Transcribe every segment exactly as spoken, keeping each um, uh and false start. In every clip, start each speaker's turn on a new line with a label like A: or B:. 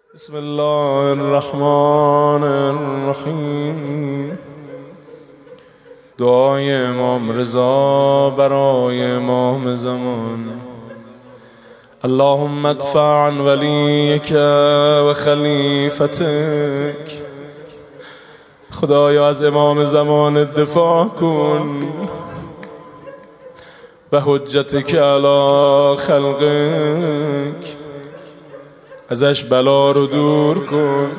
A: بسم الله الرحمن الرحیم. دعای امام رضا برای امام زمان. اللهم ادفع عن ولیک و خلیفتک. خدایا از امام زمان دفاع کن و حجتک علی خلقک. ازش بلا رو دور کن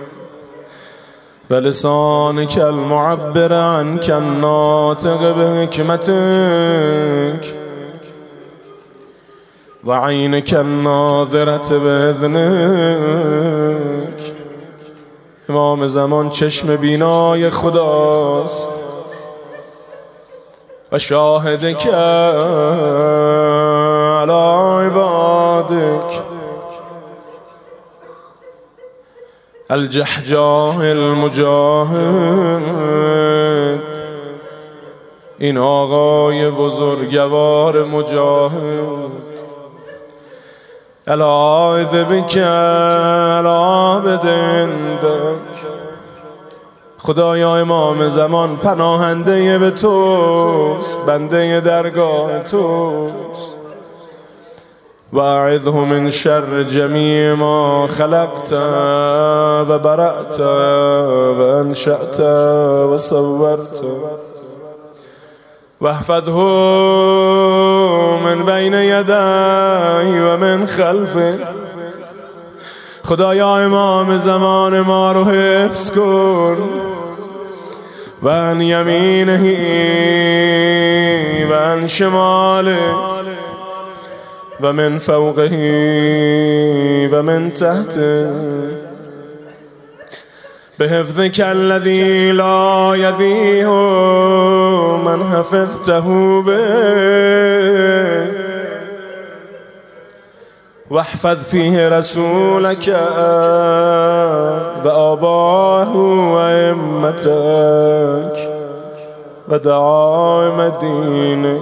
A: و لسانک المعبر عنک الناطق بحکمتک و عینک الناظرة باذنک. امام زمان چشم بینای خداست و شاهدک علی عبادک. الجحجاه المجاهد، این آقای بزرگوار مجاهد. العائذ بک العابد عندک. خدایا امام زمان پناهنده به توست، بنده درگاه توست. و اعذه من شر جمیع ما خلقت و برأت و انشأت و صورت و احفظه من بین یدی و من خلفه. خدایا امام زمان ما رو حفظ کن و عن یمینه و عن شماله و من فوقه و من تحته بحفظك الذي لا يضيع من حفظته به واحفظ فيه رسولك و آباه و ائمتك و دعائم دينك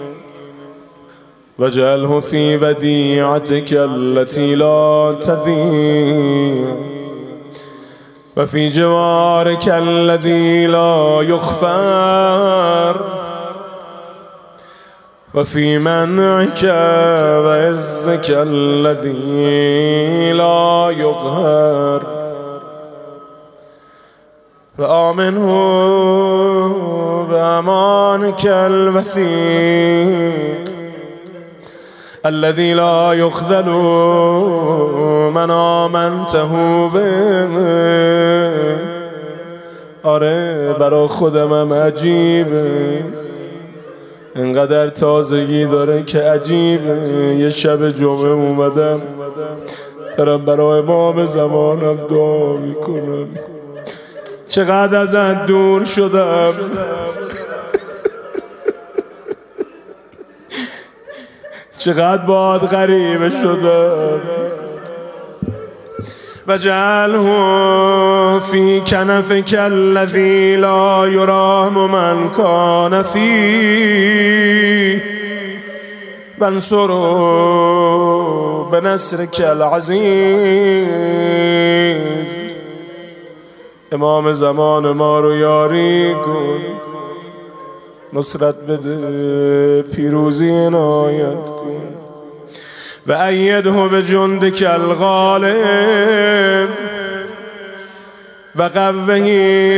A: واجعله في وديعتك التي لا تضيع وفي جوارك الذي لا يخفر وفي منعك وعزك الذي لا يقهر وآمنه بأمانك الوثيق الذي لا يخذل من آمنته به. آره برا خودم هم عجیبه، اینقدر تازگی داره که عجیبه. یه شب جمعه اومدم دارم برای امام زمانم دعا میکنم. چقدر ازت دور شدم، چقدر باد غریبه شدم. وجعله في كنفك الذي لا يرام من كان فيه وانصره بنصرك العزيز. امام زمان ما رو یاری کن، نصرت بده، پیروزی عنایت کن. و ایده بجندک الغالب و قوه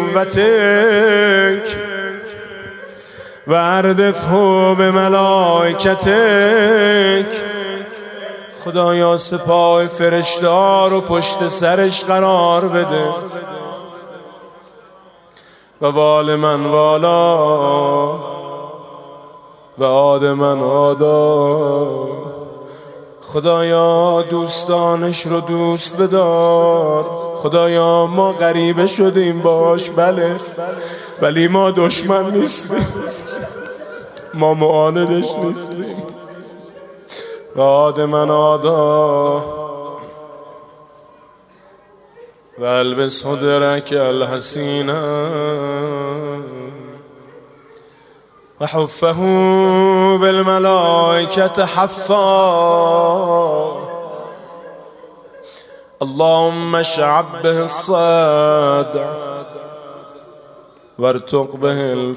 A: بقوتک و اردفه بملائکتک. خدایا سپاه فرشته رو پشت سرش قرار بده و وال من والا و عاد من عادا. خدایا دوستانش رو دوست بدار. خدایا ما غریبه شدیم باش بله، ولی ما دشمن نیستیم، ما معاندش نیستیم. و عاد من عادا و البس درک الحسینه و حفه بالملائکة حفا. اللهم اشعب به الصدع وارتق به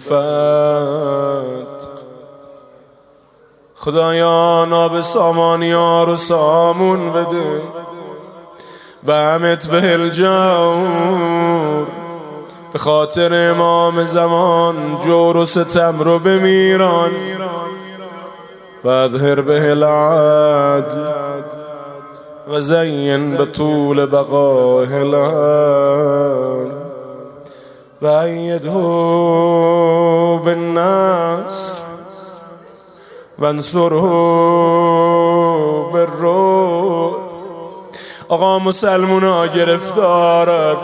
A: الفتق. خدایا ناب سامانیار و سامون بده و امت به الجور. به خاطر امام زمان جور و ستم رو بمیران و اظهر به العدل و زین به طول بقاه الارض و ایده بالنصر و انصره بالرعب. آقا مسلمونا گرفتارن،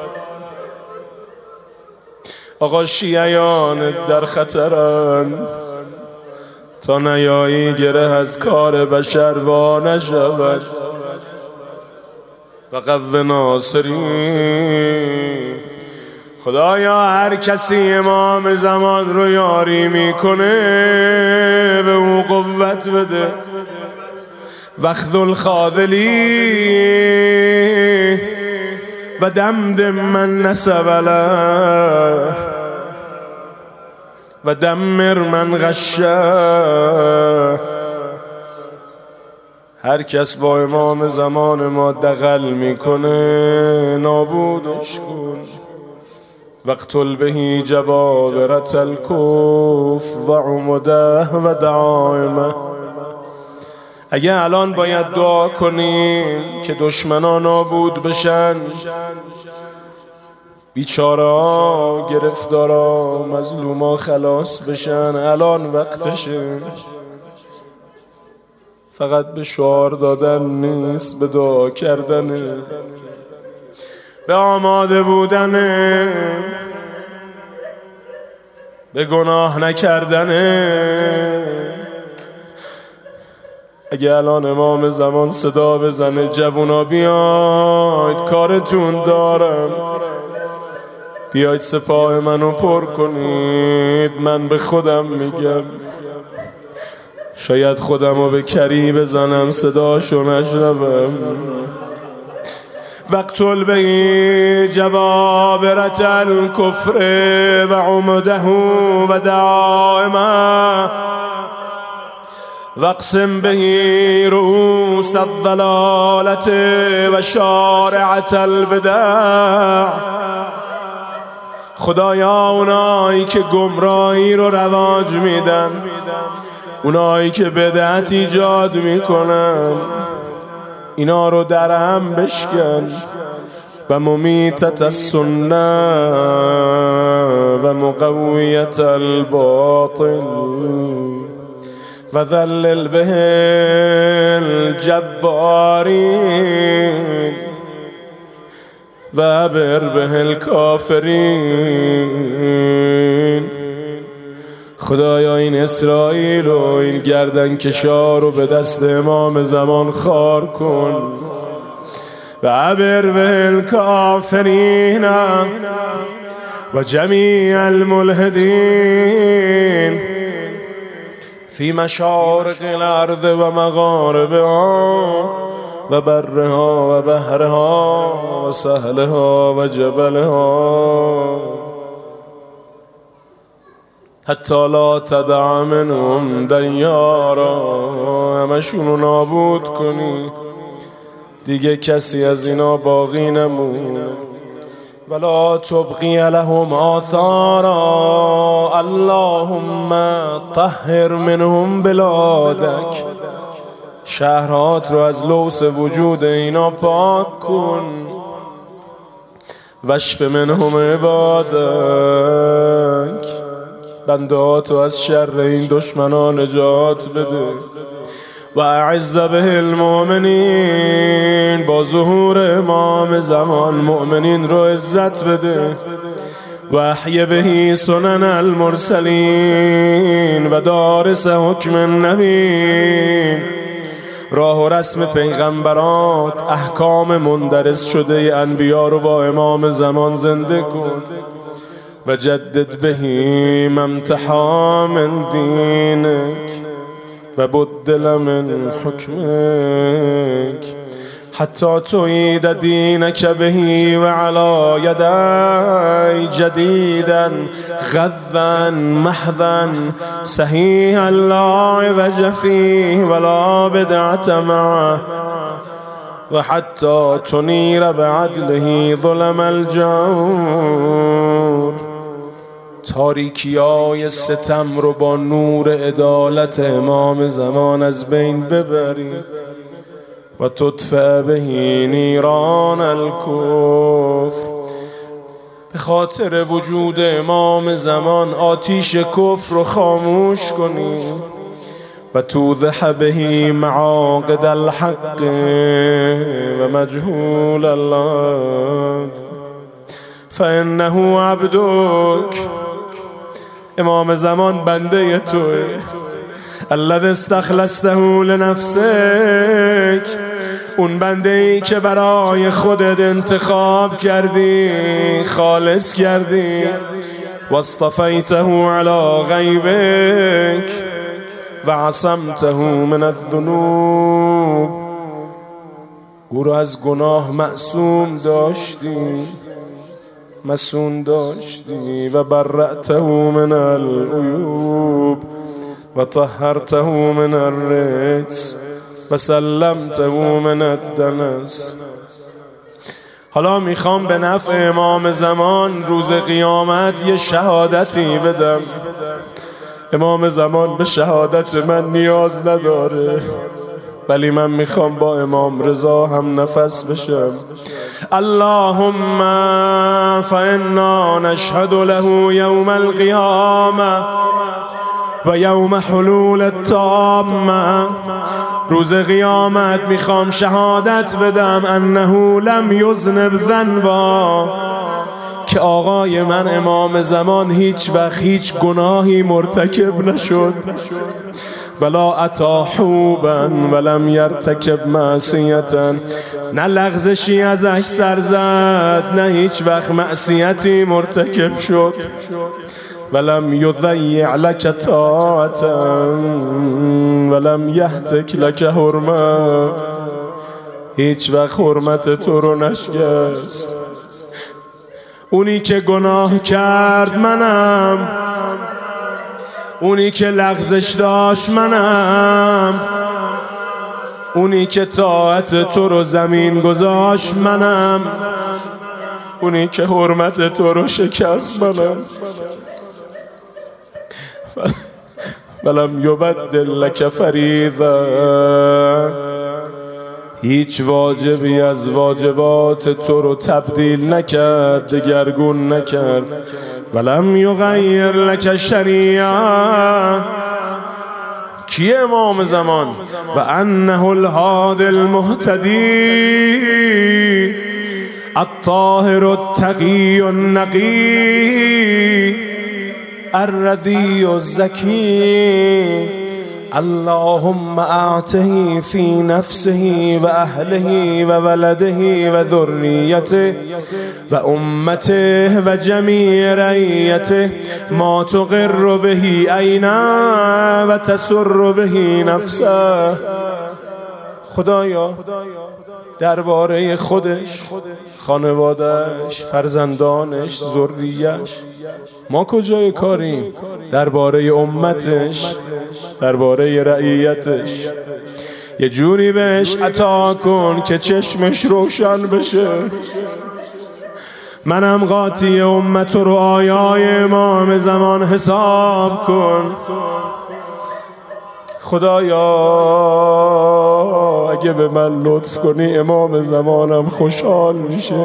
A: آقا شیعیان در خطرن، تا نیایی گره از کار بشر وا نشود. و قو ناصری. خدایا هر کسی امام زمان رو یاری میکنه به اون قوت بده. وخذل خاذلی و دمدم من نسب له و دمر من غشه. هر کس با امام زمان ما دغل میکنه نابودش کن. واقتل به جبابرة الکفر و عمده و دعائمه. اگه الان باید دعا کنیم که دشمنان نابود بشن، بیچارا گرفتارا مظلوما خلاص بشن، الان وقتشه. فقط به شعار دادن نیست، به دعا کردنه، به آماده بودنه، به گناه نکردنه. اگه الان امام زمان صدا بزنه جوونا بیاید کارتون دارم، بیاید سپاه منو پر کنید، من به خودم میگم شاید خودمو به کری بزنم صداشو نشنوم. واقتل به جبابرة الکفر و عمده و دعائمه واقسم به رؤوس الضلالة و شارعة البدع. خدایا اونایی که گمراهی رو رواج میدن، اونایی که بدعت ایجاد میکنن، اینا رو در هم بشکن. و ممیتت السنه و مقویت الباطل و ذلل به الجبارین و ابر به الکافرین. خدایا این اسرائیل و این گردن کشار رو به دست امام زمان خار کن. و ابر به الکافرین و جمیع الملحدین فی مشارق الارض و مغاربها و برها و بحرها و سهلها و جبلها حتی لا تدع منهم دیارا. همشونو نابود کنی، دیگه کسی از اینا باقی نمونه. ولا تبقی لهم آثارا. اللهم طهر منهم بلادک. شهرات رو از لوث وجود اینا پاک کن. واشف منهم عبادک. بندهاتو از شر این دشمنان نجات بده. و اعز به المؤمنین. با ظهور امام زمان مؤمنین رو عزت بده. و احی بهی سنن المرسلین و دارس حکم النبی. راه و رسم پیغمبرات، احکام مندرس شده انبیا رو با امام زمان زنده کن. و جدد بهی ممتحا من دینک و بدل من حکمک حتى تعيد دينك به وعلى يدي جديدا غذا محضا صحيحا لا عوج فيه ولا بدعة معه وحتى تنير بعدله ظلم الجور. تاریکیای ستم رو با نور عدالت امام زمان از بین ببری و تطفئ به نیران الکفر. به خاطر وجود امام زمان آتیش کفر رو خاموش کنی و توضح به معاقد الحق و مجهول الله فانه عبدک. امام زمان بنده توه. الذی استخلصته لنفسک، اون بنده ای که برای خودت انتخاب کردی، خالص کردی. واصطفیته علی غیبک و عصمته من الذنوب، او رو از گناه معصوم داشتی، مسون داشتی. و برأته من العیوب و طهرته من الرجس و سلمته من الدنس. حالا میخوام به نفع امام زمان روز قیامت یه شهادتی بدم. امام زمان به شهادت من نیاز نداره، ولی من میخوام با امام رضا هم نفس بشم. اللهم فإنا نشهد له يوم القيامة و یوم حلول التامة. روز قیامت میخوام شهادت بدم انه لم یذنب ذنبا، که آقای من امام زمان هیچ وقت هیچ گناهی مرتکب نشد. ولا اتی حوبا ولم یرتکب معصیتا، نه لغزشی ازش سر زد، نه هیچ وقت معصیتی مرتکب شد. ولم یضیع لک طاعتا ولم یهتک لک حرمه، هیچ وقت حرمت تو رو نشکست. اونی که گناه کرد منم، اونی که لغزش داشت منم، اونی که طاعت تو رو زمین گذاشت منم، اونی که حرمت تو رو شکست منم. ولم یبدل لک فریضه، هیچ واجبی از واجبات تو رو تبدیل نکرد، دگرگون نکرد. ولم یغیر لک شریعه، کی امام زمان؟ و انه الهادی المهتدی الطاهر التقی النقی الرضی الزکی. اللهم اعطه في نفسه و اهله و ولده و ذریته و امته و جمیع رعیته ما تقر به عینه و تسر به نفسه. خدایا درباره خودش، خانوادهش، فرزندانش، ذریه‌اش ما کجای کاریم؟ درباره امتش، درباره رعیتش یه جوری بهش عطا کن که چشمش روشن بشه. منم قاطی امت رو آیای امام زمان حساب کن. خدایا اگه به من لطف کنی امام زمانم خوشحال میشه.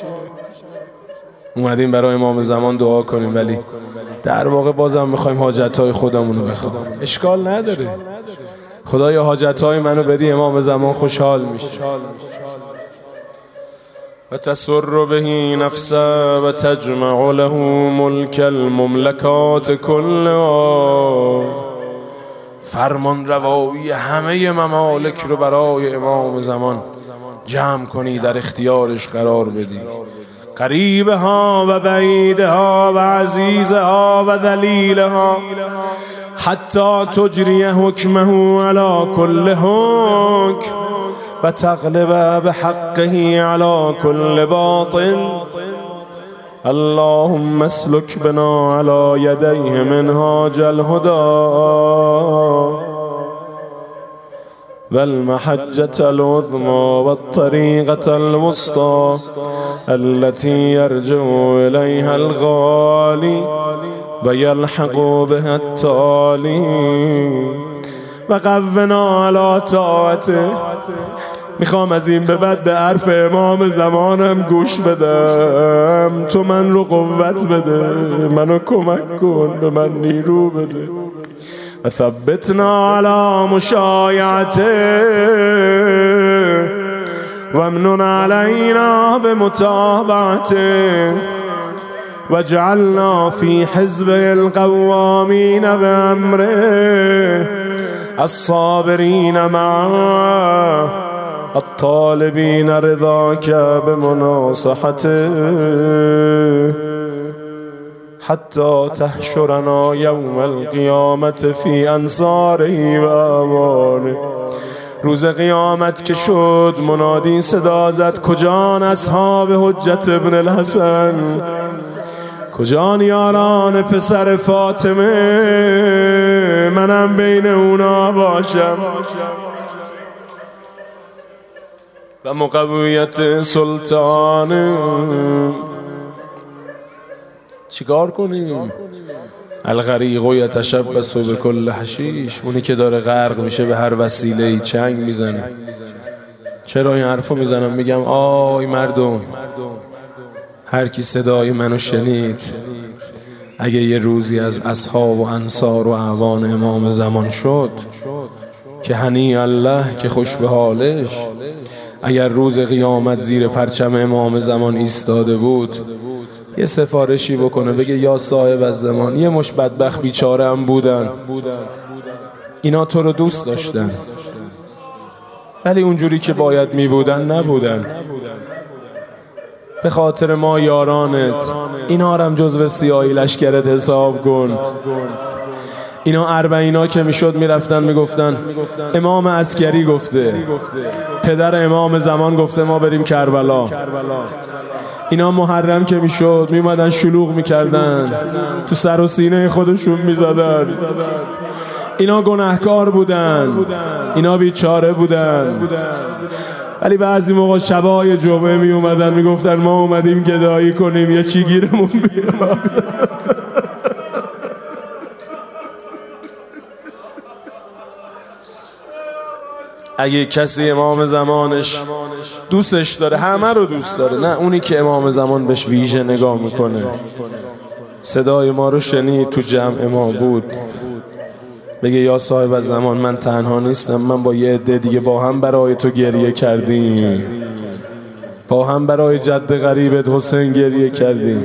A: اومدیم برای امام زمان دعا کنیم، ولی در واقع بازم میخوایم حاجتهای خودمونو بخوایم. اشکال نداره. خدایا حاجتهای منو بدی امام زمان خوشحال میشه. و تسر به نفسه و تجمع له ملک المملکات کلها. فرمان روایی همه ممالک رو برای امام زمان جمع کنی، در اختیارش قرار بدی. قریبها و بعیدها و عزیزها و ذلیلها حتی تجری حکمه علی کل حکم وتغلب بحقه على كل باطل. اللهم اسلك بنا على يديه منهاج الهدى والمحجة العظمى والطريقة الوسطى التي يرجو إليها الغالي ويلحق بها التالي. وقونا على طاعته. میخوام از این به بعد به حرف امام زمانم گوش بدم. تو من رو قوت بده، منو کمک کن، به من نیرو بده. و ثبتنا على مشایعته و امنن علینا بمتابعته واجعلنا في حزبه القوامين بأمره الصابرين معه الطالبين رضاك بمناصحته حتى تحشرنا يوم القيامة في انصاره و اعوانه. روز قیامت که شد منادی صدا زد کجان اصحاب حجت ابن الحسن، کجان یاران پسر فاطمه، منم بین اونا باشم. و مقویت سلطان چیکار کنیم؟ الغریق یتشبث بكل حشیش، اونی که داره غرق میشه به هر وسیله‌ای چنگ میزنه. چرا این حرفو میزنم؟ میگم آی مردم، هر کی صدای منو شنید اگه یه روزی از اصحاب و انصار و اعوان امام زمان شد که هنی الله که خوش به حالش، اگر روز قیامت زیر پرچم امام زمان ایستاده بود یه سفارشی بکنه بگه یا صاحب از زمان، یه مش بدبخت بیچاره هم بودن، اینا تو رو دوست داشتن ولی اونجوری که باید می بودن نبودن، به خاطر ما یارانت اینا هم جزو سیاهی لشکرت حساب کن. اینا اربعینا که میشد میرفتن میگفتن امام عسکری گفته، پدر امام زمان گفته ما بریم کربلا. اینا محرم که میشد میمدن شلوغ میکردن، تو سر و سینه خودشون میزدن. اینا گناهکار بودن، اینا بیچاره بودن، ولی بعضی موقع شبای جمعه می اومدن میگفتن ما اومدیم گدایی کنیم یا چی گیرمون بیاد. اگه کسی امام زمانش دوستش داره، همه رو دوست داره، نه اونی که امام زمان بهش ویژه نگاه میکنه، صدای ما رو شنید تو جمع ما بود، بگه یا صاحب از زمان من تنها نیستم، من با یه عده دیگه با هم برای تو گریه کردیم، با هم برای جد غریبت حسین گریه کردیم.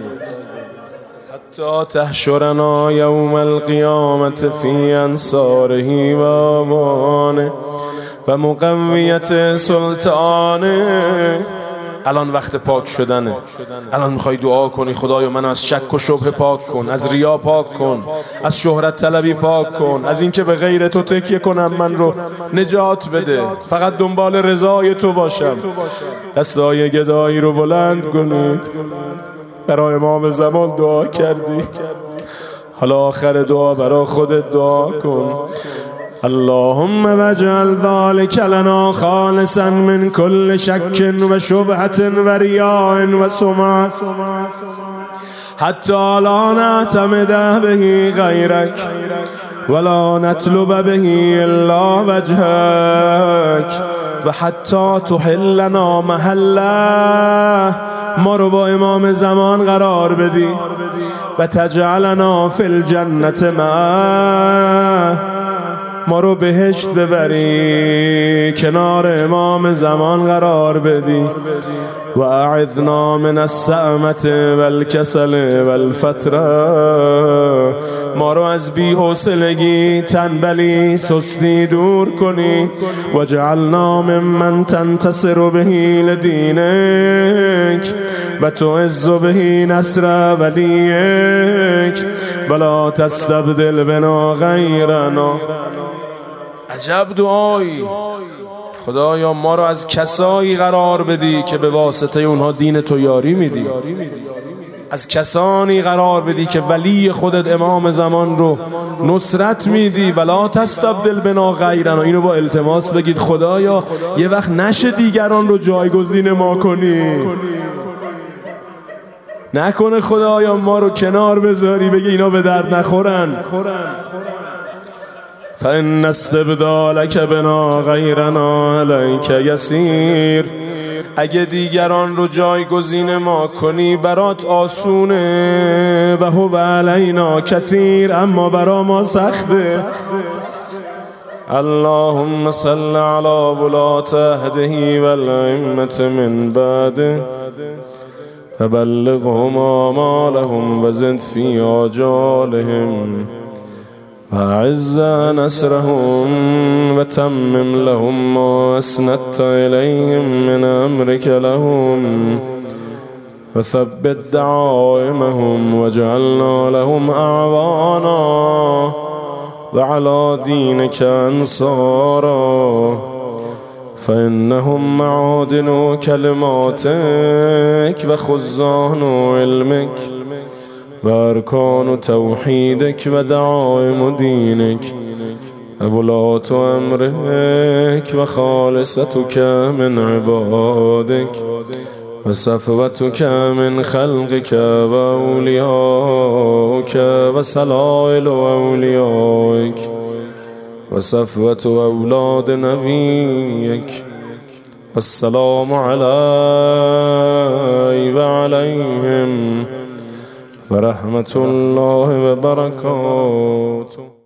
A: حتی تحشرنا یوم القیامت فی انصاره و اعوانه و مقویت سلطانه. الان وقت پاک شدنه. الان میخوای دعا کنی خدایا منو از شک و شبهه پاک کن، از ریا پاک کن، از شهرت طلبی پاک کن، از اینکه به غیر تو تکیه کنم من رو نجات بده، فقط دنبال رضای تو باشم. دستای گدایی رو بلند کنید. برای امام زمان دعا کردی، حالا آخر دعا برای خودت دعا کن. اللهم واجعل ذلك لنا خالصا من كل شك و شبهة و ریاء و سمعة حتى لا نعتمد به غيرك ولا نطلب به الا وجهك و حتی تحلنا محله، ما رو با امام زمان قرار بدی و تجعلنا فی الجنة معه، ما رو بهشت ببری، کنار امام زمان قرار بدی. و اعذنا من السأمة والکسل والفترة، ما رو از بی‌حوصلگی، تنبلی، سستی دور کنی. و جعلنا ممن تنتصر به لدینک و تعز به نصر ولیک ولا تستبدل بنا غیرنا. عجب دعایی، خدایا ما رو از کسایی قرار بدی که به واسطه اونها دین تو یاری میدی، از کسانی قرار بدی که ولی خودت امام زمان رو نصرت میدی. ولا تستبدل بنا غیرنا، اینو با التماس بگید خدایا یه وقت نشه دیگران رو جایگزین ما کنی، نکنه خدایا ما رو کنار بذاری بگی اینا به درد نخورن. فإن استبدالک بنا غیرنا علیک یسیر، اگه دیگران رو جایگزین ما کنی برات آسونه. و هو علینا کثیر، اما برا ما سخته. اللهم صل علی ولاة عهده والائمة من بعده فبلغهم آمالهم وزد في آجالهم وأعز نصرهم وتمم لهم ما أسندت إليهم من أمرك لهم وثبت دعائمهم واجعلنا لهم أعوانا وعلى دينك أنصارا فإنهم معادن كلماتك وخزان علمك وأركان توحيدك ودعائم دينك وولاة أمرك وخالصتك من عبادك وصفوتك من خلقك وأوليائك وسلائل أوليائك وصفوة أولاد نبيك. والسلام علي وعليهم ورحمة الله وبركاته.